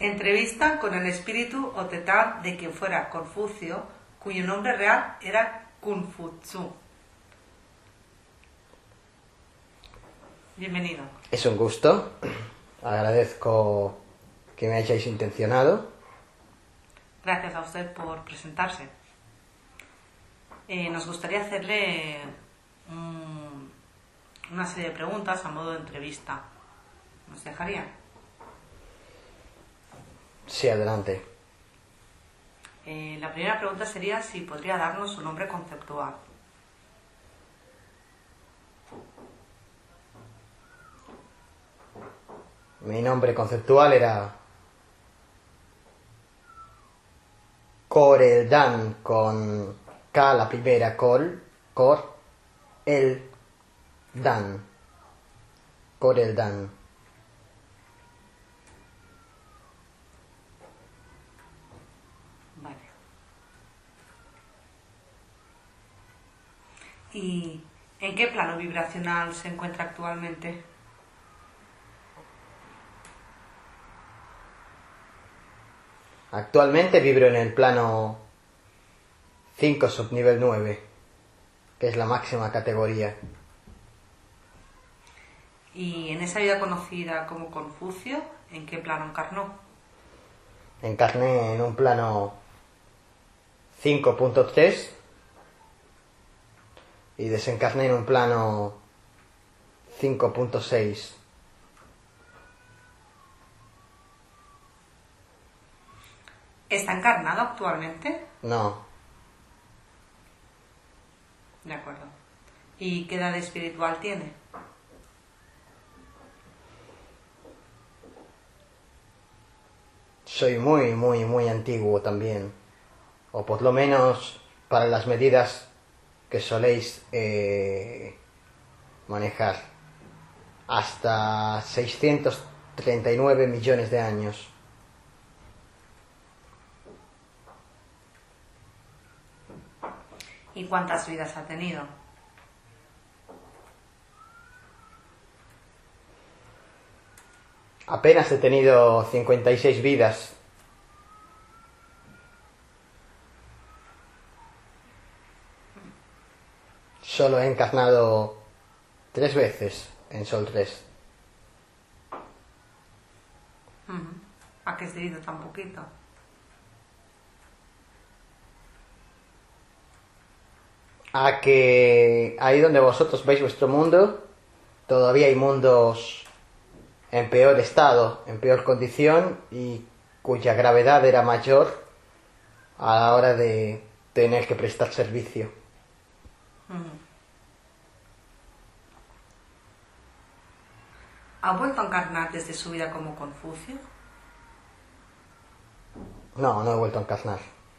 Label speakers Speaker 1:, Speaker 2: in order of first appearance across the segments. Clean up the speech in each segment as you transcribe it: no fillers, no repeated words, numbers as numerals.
Speaker 1: Entrevista con el espíritu o tetán de quien fuera Confucio, cuyo nombre real era Kunfutsu. Bienvenido.
Speaker 2: Es un gusto. Agradezco que me hayáis intencionado.
Speaker 1: Gracias a usted por presentarse. Nos gustaría hacerle una serie de preguntas a modo de entrevista. ¿Nos dejaría?
Speaker 2: Sí, adelante.
Speaker 1: La primera pregunta sería si podría darnos su nombre conceptual.
Speaker 2: Mi nombre conceptual era Coreldan, con K la primera, Cor, el Dan. Coreldan.
Speaker 1: Vale. ¿Y en qué plano vibracional se encuentra actualmente?
Speaker 2: Actualmente vibro en el plano 5 subnivel 9, que es la máxima categoría.
Speaker 1: Y en esa vida conocida como Confucio, ¿en qué plano encarnó?
Speaker 2: Encarné en un plano 5.3 y desencarné en un plano 5.6.
Speaker 1: ¿Está encarnado actualmente?
Speaker 2: No,
Speaker 1: De acuerdo. ¿Y qué edad espiritual tiene?
Speaker 2: soy muy antiguo también. O por lo menos para las medidas que soléis manejar. Hasta 639 millones de años.
Speaker 1: ¿Y cuántas vidas ha tenido?
Speaker 2: Apenas he tenido 56 vidas. Solo he encarnado 3 veces en Sol 3.
Speaker 1: ¿A qué es debido tan poquito?
Speaker 2: A que ahí donde vosotros veis vuestro mundo, todavía hay mundos en peor estado, en peor condición y cuya gravedad era mayor a la hora de tener que prestar servicio.
Speaker 1: ¿Ha vuelto a encarnar desde su vida como Confucio?
Speaker 2: No, no he vuelto a encarnar.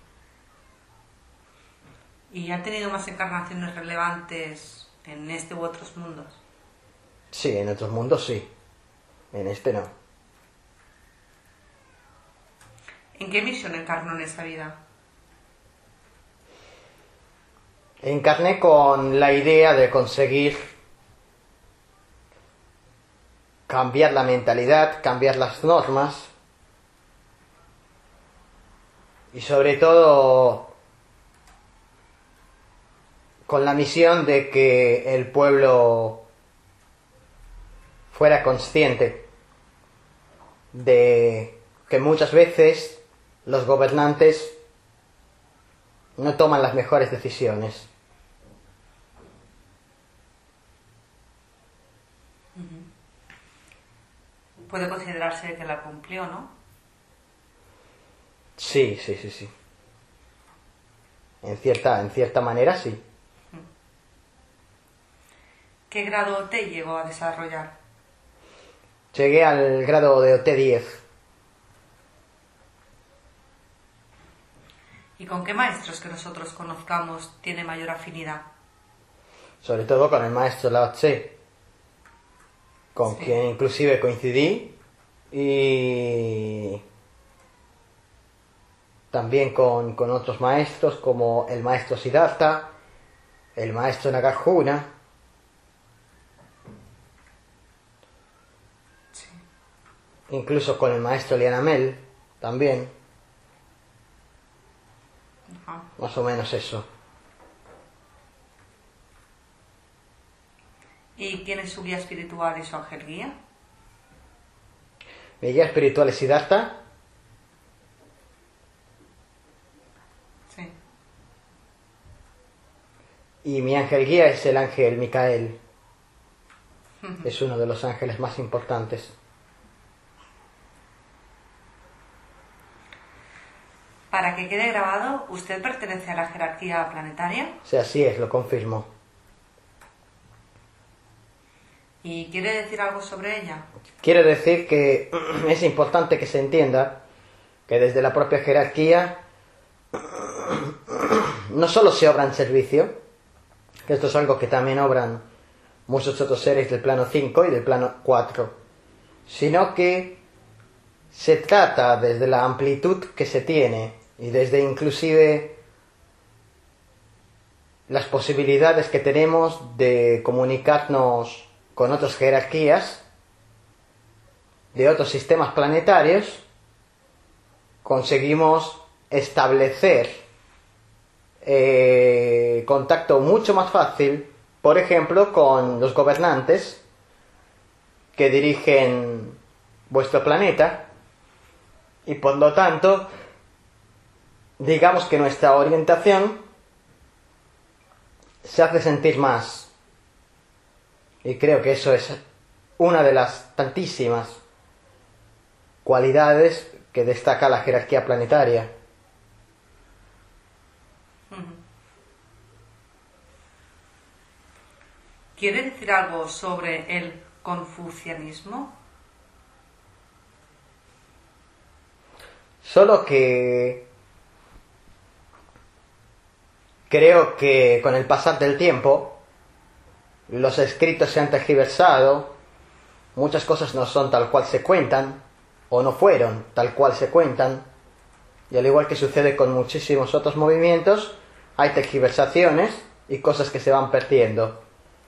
Speaker 1: ¿Y ha tenido más encarnaciones relevantes en este u otros mundos?
Speaker 2: Sí, en otros mundos sí. En este no.
Speaker 1: ¿En qué misión encarnó en esa vida?
Speaker 2: Encarné con la idea de conseguir cambiar la mentalidad, cambiar las normas y sobre todo con la misión de que el pueblo fuera consciente de que muchas veces los gobernantes no toman las mejores decisiones.
Speaker 1: Puede considerarse que la cumplió, ¿no?
Speaker 2: Sí. En cierta manera sí.
Speaker 1: ¿Qué grado te llegó a desarrollar?
Speaker 2: Llegué al grado de OT10.
Speaker 1: ¿Y con qué maestros que nosotros conozcamos tiene mayor afinidad?
Speaker 2: Sobre todo con el maestro Lao Tse, con quien inclusive coincidí, y también con otros maestros como el maestro Siddhartha, el maestro Nagarjuna. Incluso con el maestro Lianamel. también.
Speaker 1: Ajá.
Speaker 2: Más o menos eso.
Speaker 1: ¿Y quién es su guía espiritual y su ángel guía?
Speaker 2: Mi guía espiritual es Siddhartha.
Speaker 1: Sí.
Speaker 2: Y mi ángel guía es el ángel Micael. Es uno de los ángeles más importantes.
Speaker 1: Para que quede grabado, ¿usted pertenece a la jerarquía planetaria?
Speaker 2: O sea, así es, lo confirmo.
Speaker 1: ¿Y quiere decir algo sobre ella?
Speaker 2: Quiero decir que es importante que se entienda que desde la propia jerarquía no solo se obra en servicio, que esto es algo que también obran muchos otros seres del plano 5 y del plano 4, sino que se trata desde la amplitud que se tiene y desde inclusive las posibilidades que tenemos de comunicarnos con otras jerarquías de otros sistemas planetarios, conseguimos establecer contacto mucho más fácil, por ejemplo, con los gobernantes que dirigen vuestro planeta, y por lo tanto, digamos que nuestra orientación se hace sentir más. Y creo que eso es una de las tantísimas cualidades que destaca la jerarquía planetaria.
Speaker 1: ¿Quiere decir algo sobre el confucianismo?
Speaker 2: Solo que creo que con el pasar del tiempo los escritos se han tergiversado, muchas cosas no son tal cual se cuentan, o no fueron tal cual se cuentan, y al igual que sucede con muchísimos otros movimientos, hay tergiversaciones y cosas que se van perdiendo.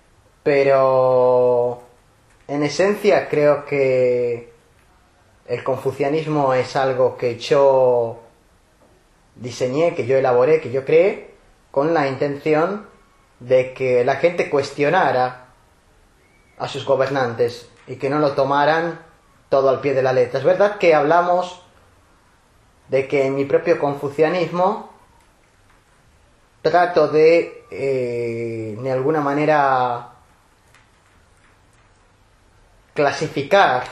Speaker 2: Pero en esencia creo que el confucianismo es algo que yo diseñé, que yo elaboré, que yo creé, con la intención de que la gente cuestionara a sus gobernantes y que no lo tomaran todo al pie de la letra. Es verdad que hablamos de que en mi propio confucianismo trato de alguna manera, clasificar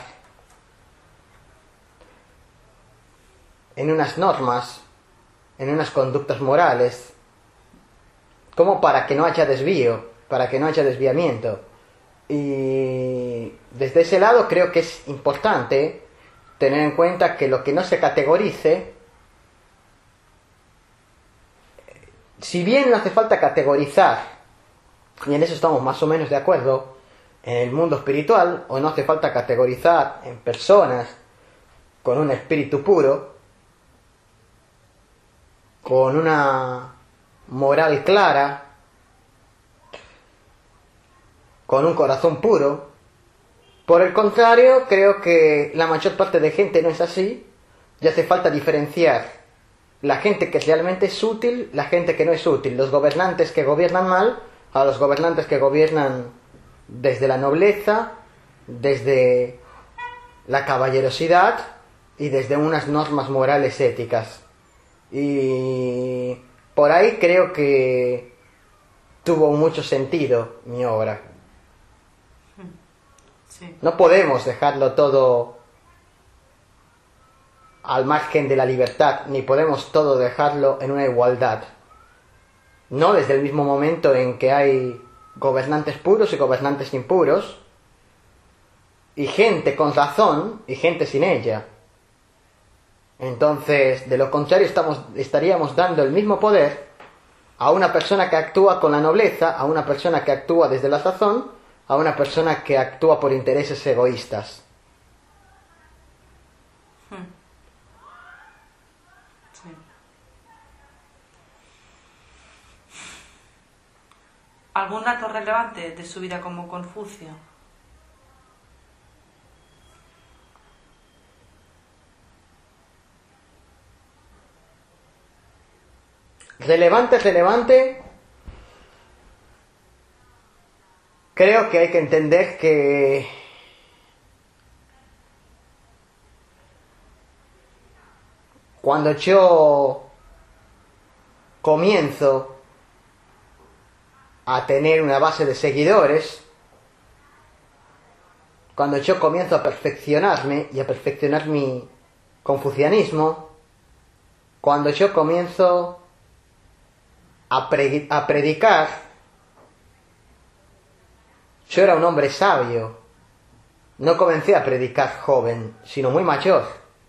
Speaker 2: en unas normas, en unas conductas morales, como para que no haya desvío, para que no haya desviamiento. Y desde ese lado creo que es importante tener en cuenta que lo que no se categorice, si bien no hace falta categorizar, y en eso estamos más o menos de acuerdo, en el mundo espiritual, o no hace falta categorizar en personas con un espíritu puro, con una moral clara, con un corazón puro. Por el contrario, creo que la mayor parte de gente no es así, y hace falta diferenciar la gente que realmente es útil, la gente que no es útil, los gobernantes que gobiernan mal, a los gobernantes que gobiernan desde la nobleza, desde la caballerosidad y desde unas normas morales éticas. Y por ahí creo que tuvo mucho sentido mi obra.
Speaker 1: Sí.
Speaker 2: No podemos dejarlo todo al margen de la libertad, ni podemos todo dejarlo en una igualdad. No desde el mismo momento en que hay gobernantes puros y gobernantes impuros, y gente con razón y gente sin ella. Entonces, de lo contrario, estaríamos dando el mismo poder a una persona que actúa con la nobleza, a una persona que actúa desde la razón, a una persona que actúa por intereses egoístas.
Speaker 1: Sí. ¿Algún dato relevante de su vida como Confucio?
Speaker 2: relevante, creo que hay que entender que cuando yo comienzo a tener una base de seguidores, cuando yo comienzo a perfeccionarme y a perfeccionar mi confucianismo, cuando yo comienzo a predicar, yo era un hombre sabio, no comencé a predicar joven, sino muy mayor,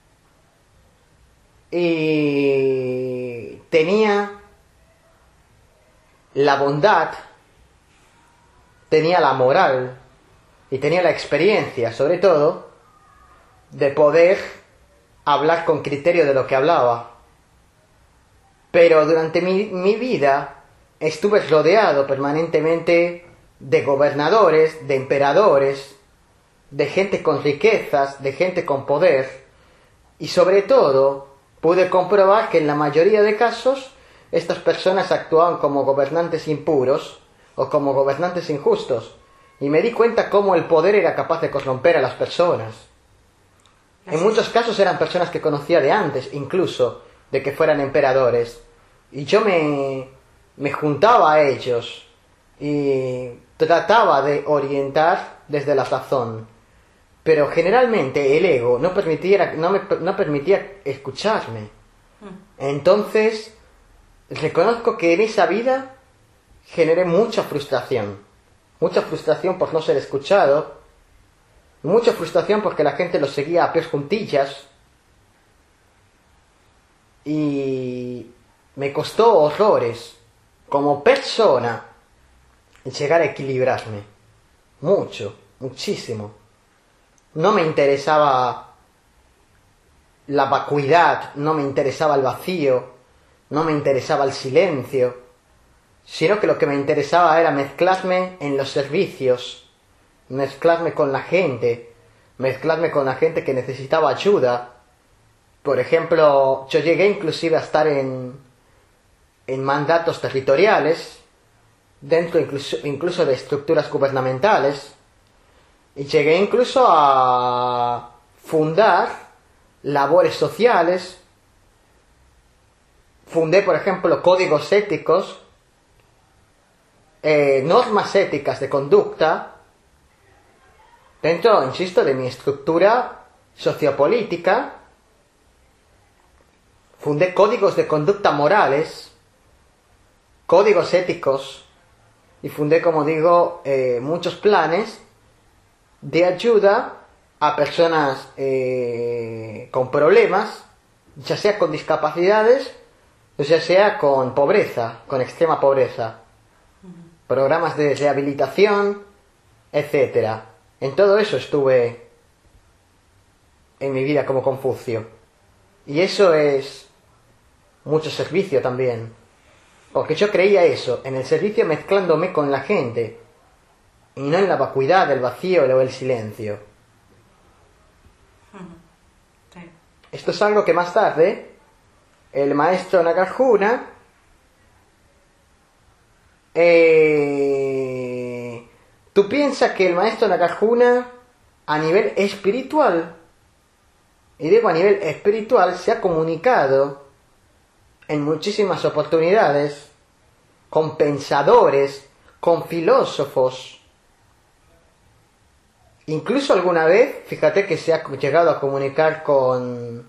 Speaker 2: y tenía la bondad, tenía la moral y tenía la experiencia, sobre todo, de poder hablar con criterio de lo que hablaba. Pero durante mi vida estuve rodeado permanentemente de gobernadores, de emperadores, de gente con riquezas, de gente con poder, y sobre todo pude comprobar que en la mayoría de casos estas personas actuaban como gobernantes impuros o como gobernantes injustos, y me di cuenta cómo el poder era capaz de corromper a las personas. En muchos casos eran personas que conocía de antes, incluso de que fueran emperadores, y yo me juntaba a ellos y trataba de orientar desde la razón, pero generalmente el ego no permitía escucharme. Entonces reconozco que en esa vida generé mucha frustración por no ser escuchado, mucha frustración porque la gente lo seguía a pies juntillas, y me costó horrores como persona llegar a equilibrarme. Muchísimo. No me interesaba la vacuidad, no me interesaba el vacío, no me interesaba el silencio, sino que lo que me interesaba era mezclarme en los servicios, mezclarme con la gente que necesitaba ayuda. Por ejemplo, yo llegué inclusive a estar en mandatos territoriales, dentro incluso de estructuras gubernamentales, y llegué incluso a fundar labores sociales. Fundé, por ejemplo, códigos éticos, normas éticas de conducta, dentro, insisto, de mi estructura sociopolítica. Fundé códigos de conducta morales, códigos éticos, y fundé, como digo, muchos planes de ayuda a personas con problemas, ya sea con discapacidades, o ya sea con pobreza, con extrema pobreza. Programas de rehabilitación, etcétera. En todo eso estuve en mi vida como Confucio. Y eso es mucho servicio también. Porque yo creía eso, en el servicio mezclándome con la gente, y no en la vacuidad, el vacío o el silencio.
Speaker 1: Sí.
Speaker 2: Esto es algo que más tarde el maestro Nagarjuna tú piensas que el maestro Nagarjuna a nivel espiritual, y digo a nivel espiritual, se ha comunicado en muchísimas oportunidades con pensadores, con filósofos. Incluso alguna vez, fíjate que se ha llegado a comunicar con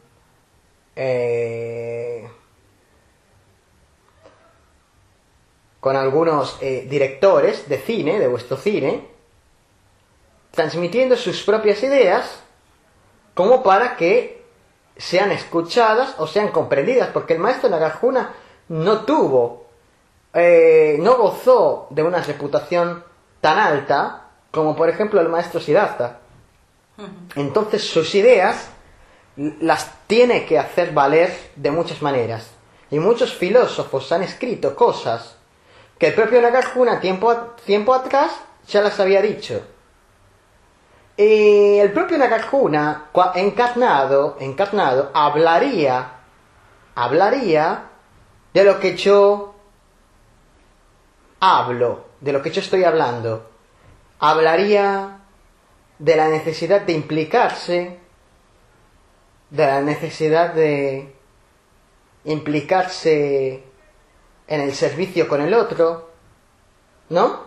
Speaker 2: algunos directores de cine, de vuestro cine, transmitiendo sus propias ideas como para que sean escuchadas o sean comprendidas, porque el maestro Nagarjuna no gozó de una reputación tan alta como por ejemplo el maestro Siddhartha. Entonces sus ideas las tiene que hacer valer de muchas maneras, y muchos filósofos han escrito cosas que el propio Nagarjuna tiempo atrás ya las había dicho. Y el propio Nagarjuna encarnado hablaría de lo que yo hablo, de lo que yo estoy hablando, hablaría de la necesidad de implicarse, de la necesidad de implicarse en el servicio con el otro, ¿no?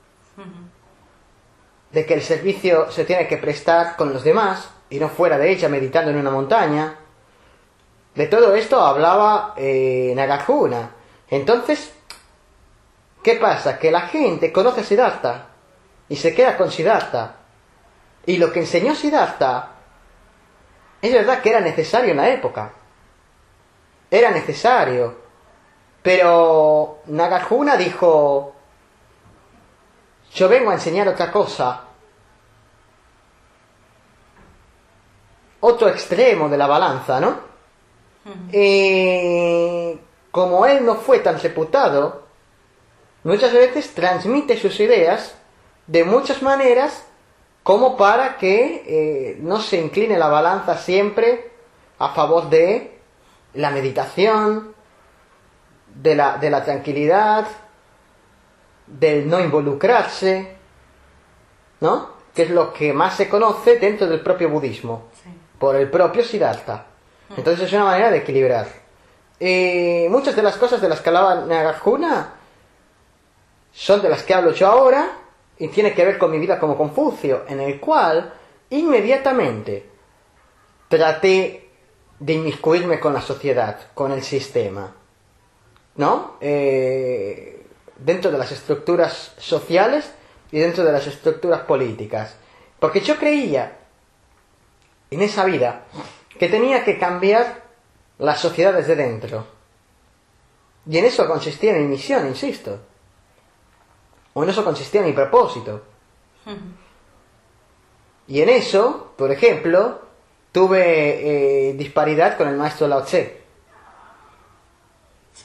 Speaker 2: De que el servicio se tiene que prestar con los demás y no fuera de ella meditando en una montaña. De todo esto hablaba Nagarjuna. Entonces, ¿qué pasa? Que la gente conoce a Siddhartha y se queda con Siddhartha. Y lo que enseñó Siddhartha es verdad que era necesario en la época. Era necesario. Pero Nagarjuna dijo: yo vengo a enseñar otra cosa. Otro extremo de la balanza, ¿no? Como él no fue tan reputado, muchas veces transmite sus ideas de muchas maneras como para que no se incline la balanza siempre a favor de la meditación, de la tranquilidad, del no involucrarse, ¿no? Que es lo que más se conoce dentro del propio budismo,
Speaker 1: Sí.
Speaker 2: por el propio Siddhartha. Entonces es una manera de equilibrar. Muchas de las cosas de las que hablaba Nagarjuna son de las que hablo yo ahora y tiene que ver con mi vida como Confucio, en el cual inmediatamente traté de inmiscuirme con la sociedad, con el sistema, ¿no? Dentro de las estructuras sociales y dentro de las estructuras políticas. Porque yo creía en esa vida que tenía que cambiar las sociedades de dentro. Y en eso consistía mi misión, insisto. O en eso consistía mi propósito. Y en eso, por ejemplo, tuve disparidad con el maestro Lao Tse.
Speaker 1: Sí.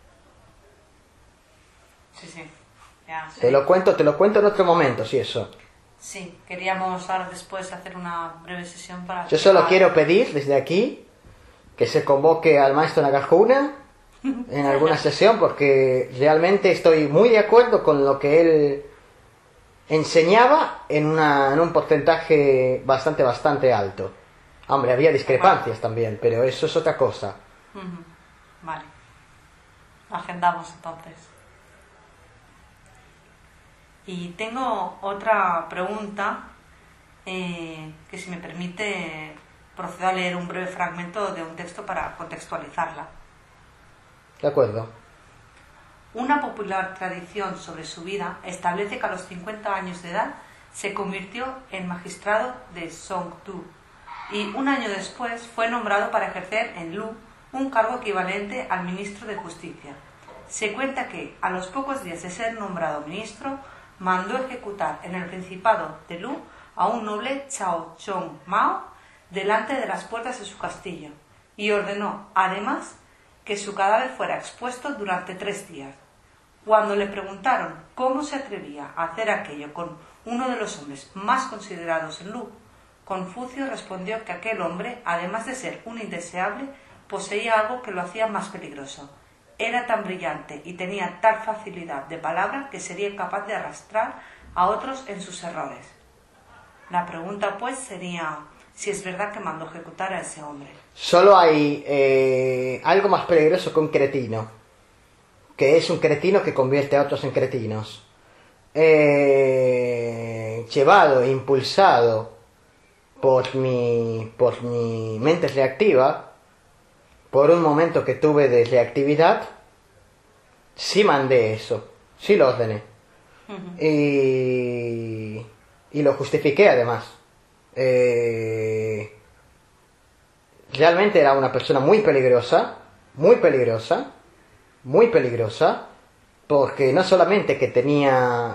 Speaker 1: Sí, sí. Ya, sí.
Speaker 2: Te lo cuento en otro momento, si eso.
Speaker 1: Sí, queríamos ahora después hacer una breve sesión para...
Speaker 2: Yo solo quiero pedir desde aquí que se convoque al maestro Nagarjuna en alguna sesión, porque realmente estoy muy de acuerdo con lo que él enseñaba en un porcentaje bastante alto. Hombre, había discrepancias también, pero eso es otra cosa.
Speaker 1: Vale. Agendamos entonces. Y tengo otra pregunta que, si me permite, procedo a leer un breve fragmento de un texto para contextualizarla.
Speaker 2: De acuerdo.
Speaker 1: Una popular tradición sobre su vida establece que a los 50 años de edad se convirtió en magistrado de Songtu y un año después fue nombrado para ejercer en Lu un cargo equivalente al ministro de Justicia. Se cuenta que, a los pocos días de ser nombrado ministro, mandó ejecutar en el Principado de Lu a un noble Chao Chong Mao delante de las puertas de su castillo y ordenó, además, que su cadáver fuera expuesto durante 3 días. Cuando le preguntaron cómo se atrevía a hacer aquello con uno de los hombres más considerados en Lu, Confucio respondió que aquel hombre, además de ser un indeseable, poseía algo que lo hacía más peligroso. Era tan brillante y tenía tal facilidad de palabra que sería capaz de arrastrar a otros en sus errores. La pregunta, pues, sería si es verdad que mandó ejecutar a ese hombre.
Speaker 2: Solo hay algo más peligroso que un cretino, que es un cretino que convierte a otros en cretinos. Llevado, impulsado por mi mente reactiva, por un momento que tuve de reactividad, sí mandé eso, sí lo ordené. Y lo justifiqué además. Realmente era una persona muy peligrosa, porque no solamente que tenía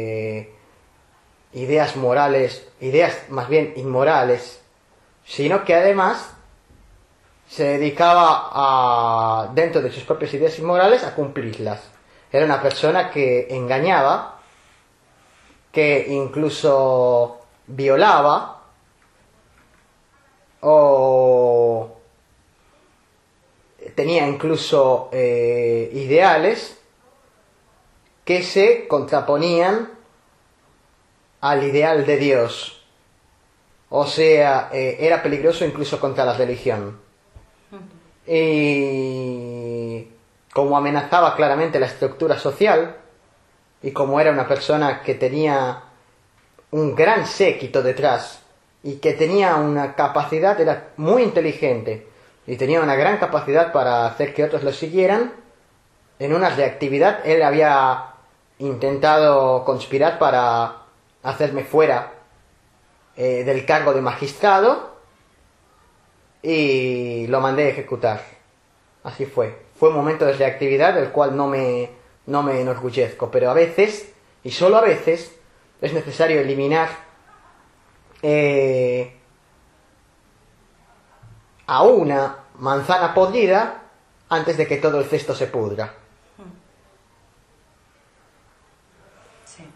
Speaker 2: ideas morales, ideas más bien inmorales, sino que además se dedicaba a, dentro de sus propias ideas inmorales, a cumplirlas. Era una persona que engañaba, que incluso violaba o tenía incluso ideales que se contraponían al ideal de Dios. O sea, era peligroso incluso contra la religión. Y como amenazaba claramente la estructura social, y como era una persona que tenía un gran séquito detrás, y que tenía una capacidad, era muy inteligente, y tenía una gran capacidad para hacer que otros lo siguieran, en una reactividad él había intentado conspirar para hacerme fuera del cargo de magistrado, y lo mandé a ejecutar. Así fue. Fue un momento de reactividad del cual no me enorgullezco, pero a veces, y solo a veces, es necesario eliminar a una manzana podrida antes de que todo el cesto se pudra.
Speaker 1: Sí.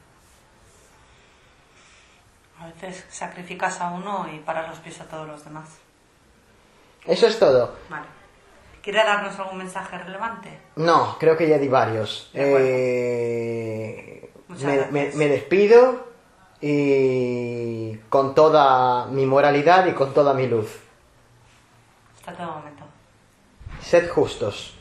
Speaker 1: A veces sacrificas a uno y paras los pies a todos los demás.
Speaker 2: Eso es todo.
Speaker 1: Vale. ¿Quiere darnos algún mensaje relevante?
Speaker 2: No, creo que ya di varios.
Speaker 1: Muchas gracias.
Speaker 2: Me despido, y con toda mi moralidad y con toda mi luz.
Speaker 1: Hasta todo momento.
Speaker 2: Sed justos.